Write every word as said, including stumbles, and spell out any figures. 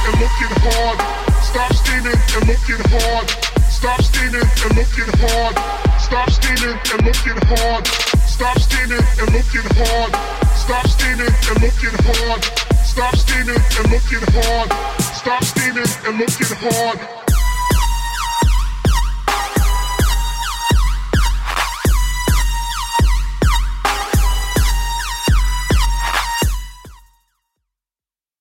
and looking hard. Stop steaming and looking hard. Stop steaming and looking hard. Stop steaming and looking hard. Stop steaming and looking hard. Stop steaming and looking hard. Stop steaming and looking hard. Stop steaming and looking hard.